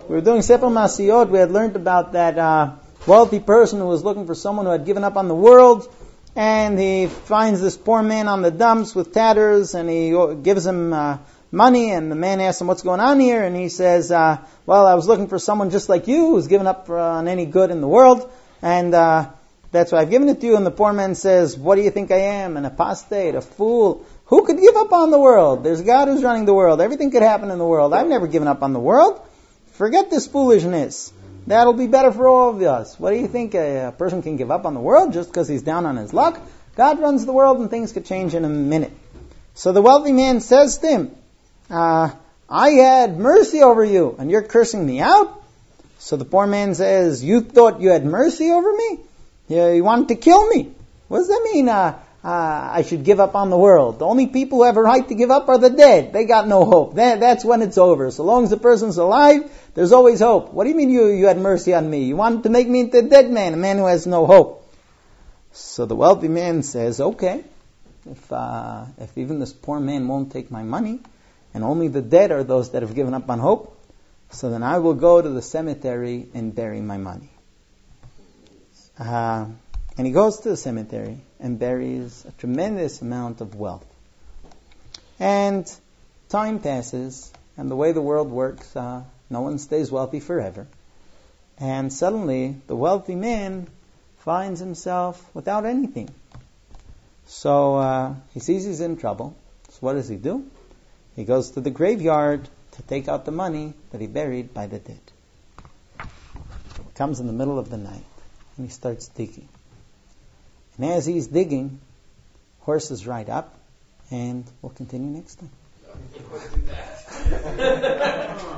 We were doing Sefer Masiyot. We had learned about that wealthy person who was looking for someone who had given up on the world, and he finds this poor man on the dumps with tatters, and he gives him money, and the man asks him, what's going on here? And he says, well, I was looking for someone just like you who's given up on any good in the world, and that's why I've given it to you. And the poor man says, what do you think I am? An apostate, a fool? Who could give up on the world? There's God who's running the world. Everything could happen in the world. I've never given up on the world. Forget this foolishness. That'll be better for all of us. What do you think? A person can give up on the world just because he's down on his luck? God runs the world and things could change in a minute. So the wealthy man says to him, I had mercy over you and you're cursing me out? So the poor man says, you thought you had mercy over me? You wanted to kill me. What does that mean? I should give up on the world. The only people who have a right to give up are the dead. They got no hope. That's when it's over. So long as the person's alive, there's always hope. What do you mean you had mercy on me? You wanted to make me into a dead man, a man who has no hope. So the wealthy man says, okay, if even this poor man won't take my money, and only the dead are those that have given up on hope, so then I will go to the cemetery and bury my money. And he goes to the cemetery and buries a tremendous amount of wealth. And time passes, and the way the world works, no one stays wealthy forever. And suddenly, the wealthy man finds himself without anything. So he sees he's in trouble. So what does he do? He goes to the graveyard to take out the money that he buried by the dead. He comes in the middle of the night, and he starts digging. And as he's digging, horses ride up, and we'll continue next time.